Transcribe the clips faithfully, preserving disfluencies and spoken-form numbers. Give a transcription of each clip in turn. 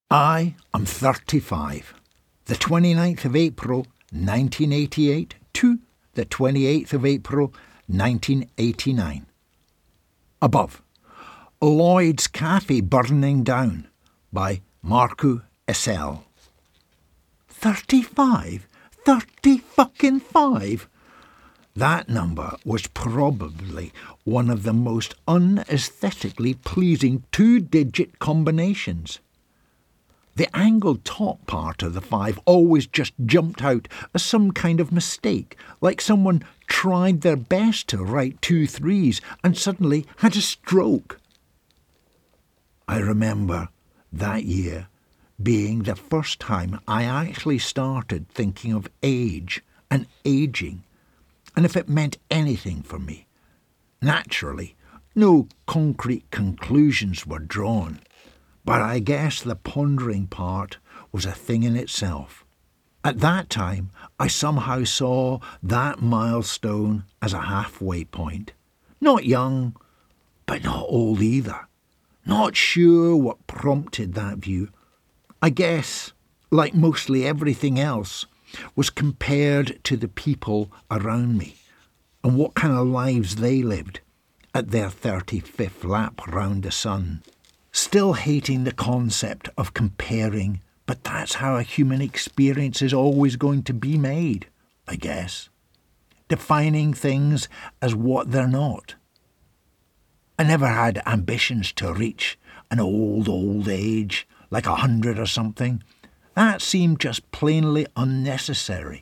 I am thirty-five. The twenty-ninth of April, nineteen eighty-eight to the twenty-eighth of April, nineteen eighty-nine. Above, Lloyd's Cafe Burning Down by Marco Essel. Thirty-five? Thirty-fucking-five? That number was probably one of the most unaesthetically pleasing two-digit combinations. The angled top part of the five always just jumped out as some kind of mistake, like someone tried their best to write two threes and suddenly had a stroke. I remember that year being the first time I actually started thinking of age and ageing, and if it meant anything for me. Naturally, no concrete conclusions were drawn, but I guess the pondering part was a thing in itself. At that time, I somehow saw that milestone as a halfway point. Not young, but not old either. Not sure what prompted that view. I guess, like mostly everything else, was compared to the people around me and what kind of lives they lived at their thirty-fifth lap round the sun. Still hating the concept of comparing, but that's how a human experience is always going to be made, I guess. Defining things as what they're not. I never had ambitions to reach an old, old age, like a hundred or something. That seemed just plainly unnecessary.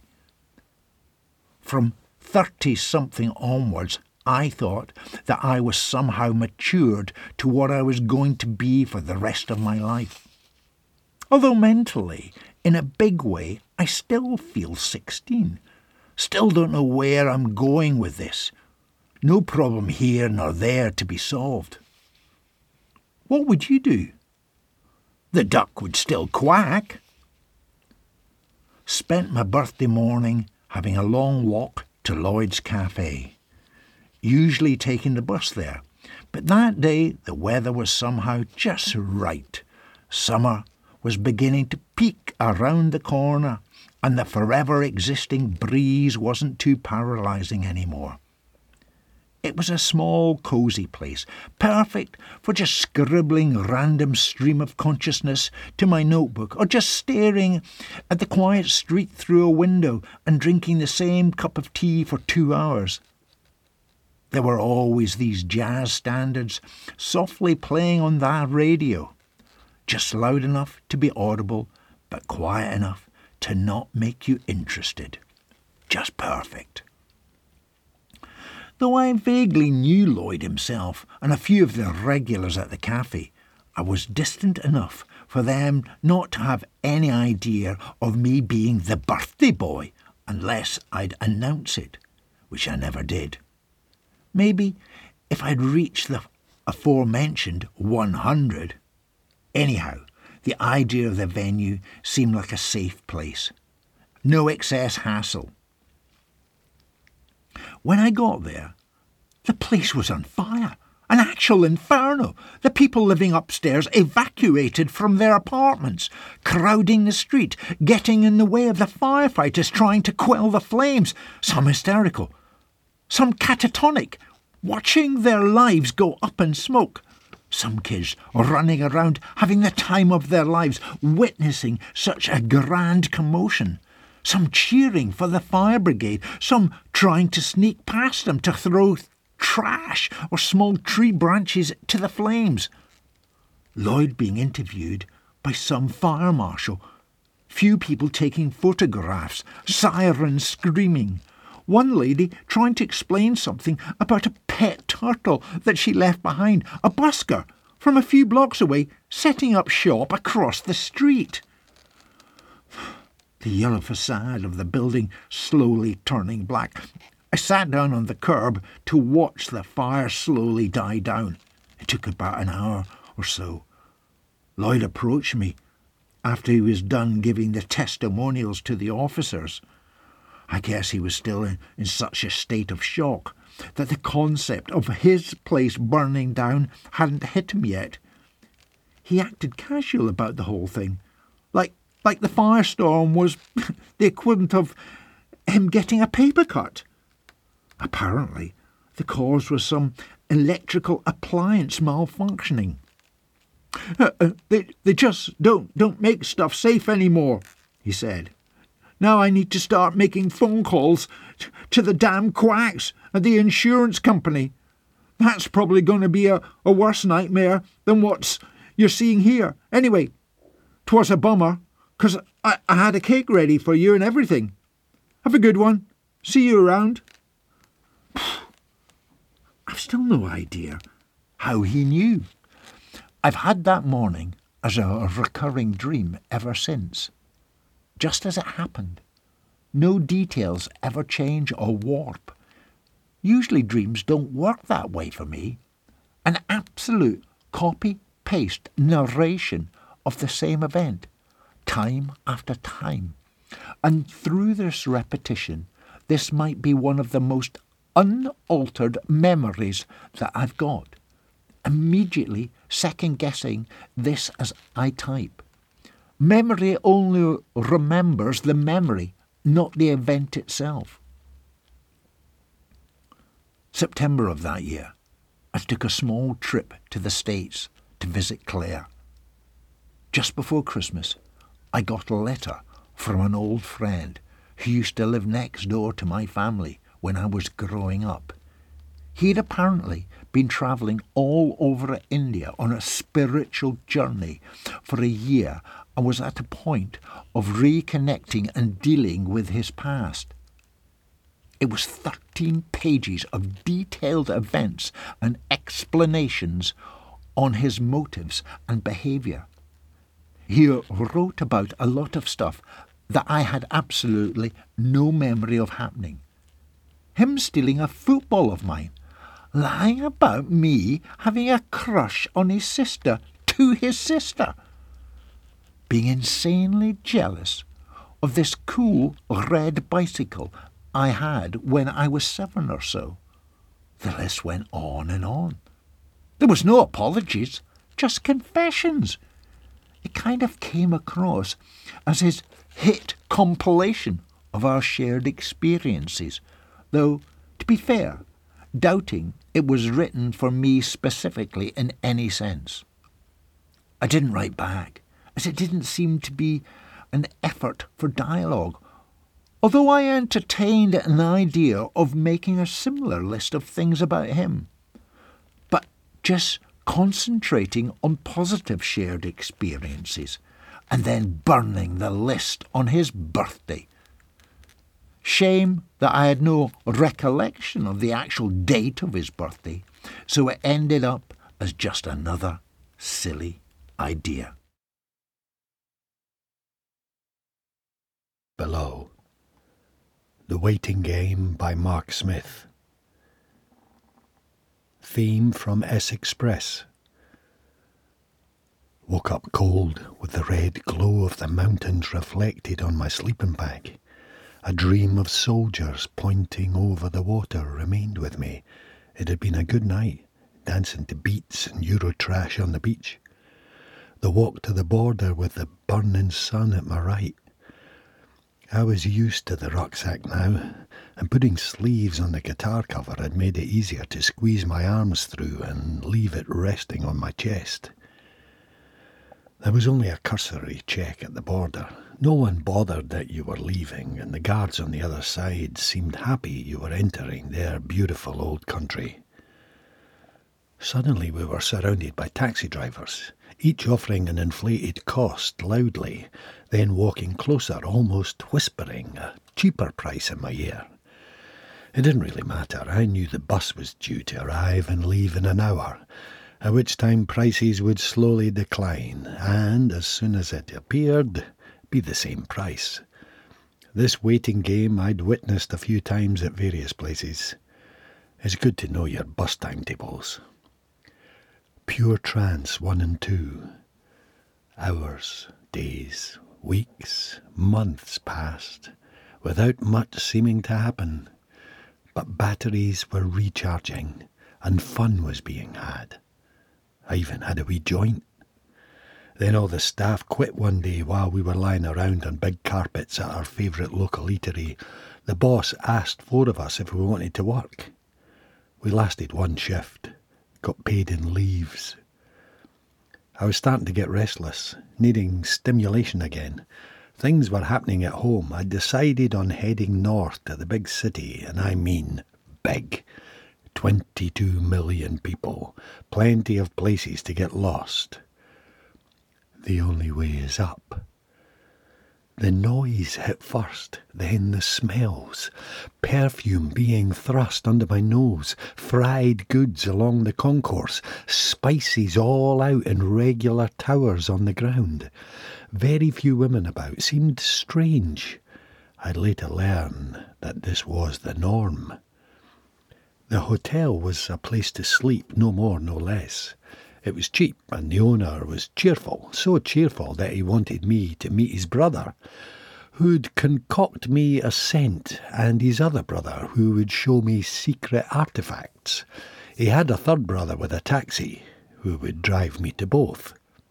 From thirty-something onwards, I thought that I was somehow matured to what I was going to be for the rest of my life. Although mentally, in a big way, I still feel sixteen. Still don't know where I'm going with this. No problem here nor there to be solved. What would you do? The duck would still quack. Spent my birthday morning having a long walk to Lloyd's Cafe, usually taking the bus there, but that day the weather was somehow just right. Summer was beginning to peek around the corner, and the forever existing breeze wasn't too paralysing anymore. It was a small, cosy place, perfect for just scribbling random stream of consciousness to my notebook, or just staring at the quiet street through a window and drinking the same cup of tea for two hours. There were always these jazz standards softly playing on that radio, just loud enough to be audible, but quiet enough to not make you interested. Just perfect. Though I vaguely knew Lloyd himself and a few of the regulars at the cafe, I was distant enough for them not to have any idea of me being the birthday boy unless I'd announce it, which I never did. Maybe if I'd reached the aforementioned one hundred. Anyhow, the idea of the venue seemed like a safe place. No excess hassle. When I got there, the place was on fire. An actual inferno. The people living upstairs evacuated from their apartments, crowding the street, getting in the way of the firefighters trying to quell the flames. Some hysterical, some catatonic, watching their lives go up in smoke. Some kids running around having the time of their lives, witnessing such a grand commotion. Some cheering for the fire brigade, some trying to sneak past them to throw trash or small tree branches to the flames. Lloyd being interviewed by some fire marshal. Few people taking photographs, sirens screaming. One lady trying to explain something about a pet turtle that she left behind, a busker from a few blocks away, setting up shop across the street. The yellow facade of the building slowly turning black. I sat down on the curb to watch the fire slowly die down. It took about an hour or so. Lloyd approached me after he was done giving the testimonials to the officers. I guess he was still in, in such a state of shock that the concept of his place burning down hadn't hit him yet. he acted casual about the whole thing, like like the firestorm was the equivalent of him getting a paper cut. Apparently, the cause was some electrical appliance malfunctioning. Uh, uh, they they just don't don't make stuff safe anymore, he said. Now I need to start making phone calls t- to the damn quacks at the insurance company. That's probably going to be a, a worse nightmare than what's you're seeing here. Anyway, 'twas a bummer, 'cause I, I had a cake ready for you and everything. Have a good one. See you around. I've still no idea how he knew. I've had that morning as a recurring dream ever since. Just as it happened. No details ever change or warp. Usually dreams don't work that way for me. An absolute copy-paste narration of the same event, time after time. And through this repetition, this might be one of the most unaltered memories that I've got. Immediately second-guessing this as I type. Memory only remembers the memory, not the event itself. September of that year, I took a small trip to the States to visit Claire. Just before Christmas, I got a letter from an old friend who used to live next door to my family when I was growing up. He'd apparently been travelling all over India on a spiritual journey for a year and was at a point of reconnecting and dealing with his past. It was thirteen pages of detailed events and explanations on his motives and behaviour. He wrote about a lot of stuff that I had absolutely no memory of happening. Him stealing a football of mine, lying about me having a crush on his sister to his sister, being insanely jealous of this cool red bicycle I had when I was seven or so. The list went on and on. There was no apologies, just confessions. It kind of came across as his hit compilation of our shared experiences, though, to be fair, doubting it was written for me specifically in any sense. I didn't write back, as it didn't seem to be an effort for dialogue, although I entertained an idea of making a similar list of things about him, but just concentrating on positive shared experiences and then burning the list on his birthday. Shame that I had no recollection of the actual date of his birthday, so it ended up as just another silly idea. Below. The Waiting Game by Mark Smith. Theme from Essex Press. Woke up cold with the red glow of the mountains reflected on my sleeping bag. A dream of soldiers pointing over the water remained with me. It had been a good night, dancing to beats and Eurotrash on the beach. The walk to the border with the burning sun at my right. I was used to the rucksack now, and putting sleeves on the guitar cover had made it easier to squeeze my arms through and leave it resting on my chest. There was only a cursory check at the border. No one bothered that you were leaving, and the guards on the other side seemed happy you were entering their beautiful old country. Suddenly we were surrounded by taxi drivers, each offering an inflated cost loudly, then walking closer, almost whispering a cheaper price in my ear. It didn't really matter. I knew the bus was due to arrive and leave in an hour, at which time prices would slowly decline, and as soon as it appeared, be the same price. This waiting game I'd witnessed a few times at various places. It's good to know your bus timetables. Pure trance one and two. Hours, days, weeks, months passed, without much seeming to happen. But batteries were recharging, and fun was being had. I even had a wee joint. Then all the staff quit one day while we were lying around on big carpets at our favourite local eatery. The boss asked four of us if we wanted to work. We lasted one shift, got paid in leaves. I was starting to get restless, needing stimulation again. Things were happening at home. I decided on heading north to the big city, and I mean big. twenty-two million people, plenty of places to get lost. The only way is up. The noise hit first, then the smells. Perfume being thrust under my nose, fried goods along the concourse, spices all out in regular towers on the ground. Very few women about, seemed strange. I'd later learn that this was the norm. The hotel was a place to sleep, no more, no less. It was cheap, and the owner was cheerful, so cheerful that he wanted me to meet his brother, who'd concoct me a scent, and his other brother, who would show me secret artefacts. He had a third brother with a taxi, who would drive me to both.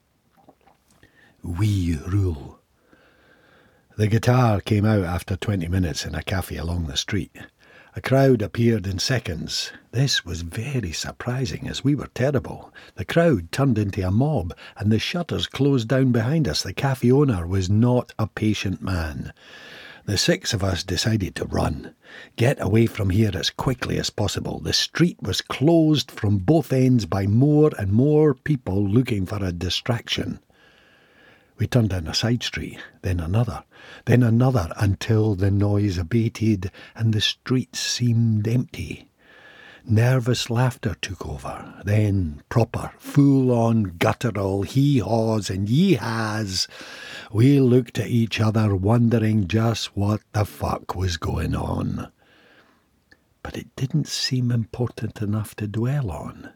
We rule. The guitar came out after twenty minutes in a cafe along the street. A crowd appeared in seconds. This was very surprising, as we were terrible. The crowd turned into a mob, and the shutters closed down behind us. The cafe owner was not a patient man. The six of us decided to run, get away from here as quickly as possible. The street was closed from both ends by more and more people looking for a distraction. We turned down a side street, then another, then another, until the noise abated and the streets seemed empty. Nervous laughter took over, then proper, full-on guttural hee-haws and yee-haws. We looked at each other, wondering just what the fuck was going on. But it didn't seem important enough to dwell on.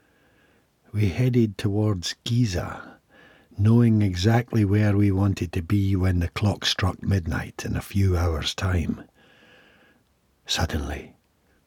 We headed towards Giza, knowing exactly where we wanted to be when the clock struck midnight in a few hours' time. Suddenly,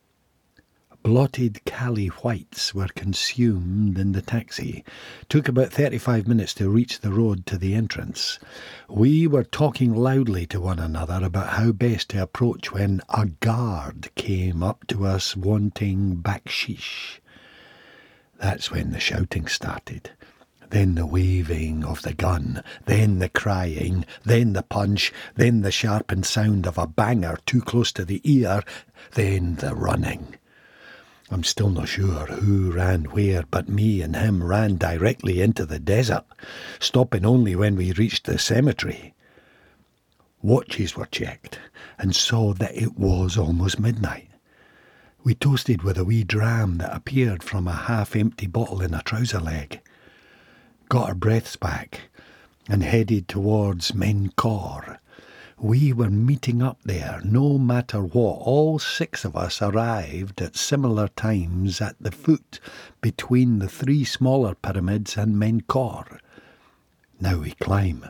blotted Cali whites were consumed in the taxi. Took about thirty-five minutes to reach the road to the entrance. We were talking loudly to one another about how best to approach when a guard came up to us wanting bakshish. That's when the shouting started. Then the waving of the gun, then the crying, then the punch, then the sharpened sound of a banger too close to the ear, then the running. I'm still not sure who ran where, but me and him ran directly into the desert, stopping only when we reached the cemetery. Watches were checked, and saw that it was almost midnight. We toasted with a wee dram that appeared from a half-empty bottle in a trouser leg. Got our breaths back, and headed towards Menkor. We were meeting up there, no matter what. All six of us arrived at similar times at the foot between the three smaller pyramids and Menkor. Now we climb.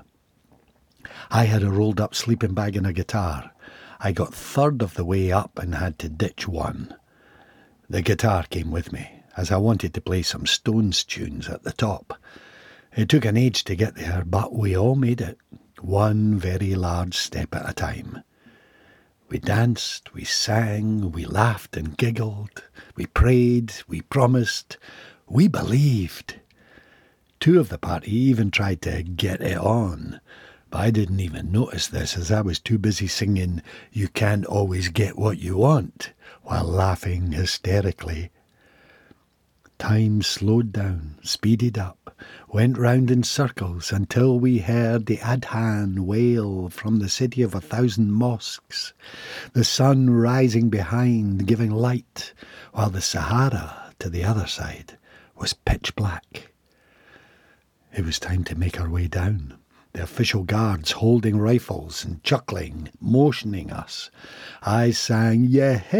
I had a rolled-up sleeping bag and a guitar. I got third of the way up and had to ditch one. The guitar came with me, as I wanted to play some Stones tunes at the top. It took an age to get there, but we all made it, one very large step at a time. We danced, we sang, we laughed and giggled, we prayed, we promised, we believed. Two of the party even tried to get it on, but I didn't even notice this as I was too busy singing "You Can't Always Get What You Want" while laughing hysterically. Time slowed down, speeded up, went round in circles until we heard the Adhan wail from the city of a thousand mosques, the sun rising behind, giving light, while the Sahara to the other side was pitch black. It was time to make our way down, the official guards holding rifles and chuckling, motioning us. I sang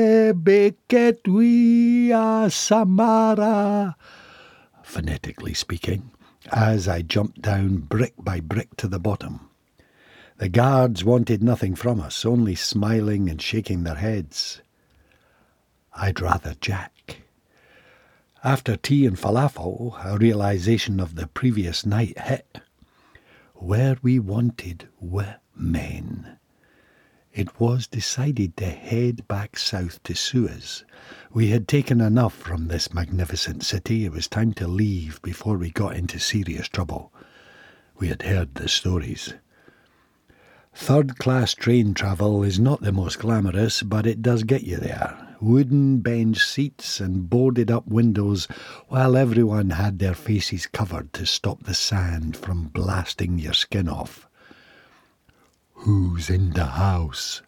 Yehebeketwia Samara, phonetically speaking, as I jumped down brick by brick to the bottom. The guards wanted nothing from us, only smiling and shaking their heads. I'd rather jack. After tea and falafel, a realization of the previous night hit. where we wanted women. It was decided to head back south to Suez. We had taken enough from this magnificent city. It was time to leave before we got into serious trouble. We had heard the stories. Third-class train travel is not the most glamorous, but it does get you there. Wooden bench seats and boarded-up windows, while everyone had their faces covered to stop the sand from blasting your skin off. Who's in the house?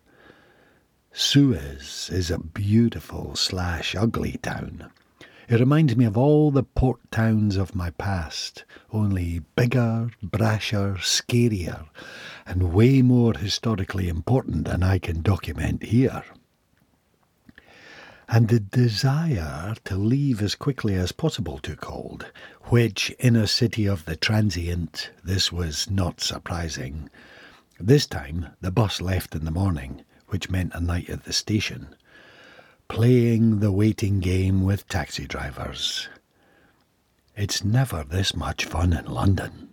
Suez is a beautiful slash ugly town. It reminds me of all the port towns of my past, only bigger, brasher, scarier, and way more historically important than I can document here. And the desire to leave as quickly as possible took hold, which, in a city of the transient, this was not surprising. This time, the bus left in the morning, which meant a night at the station, playing the waiting game with taxi drivers. It's never this much fun in London.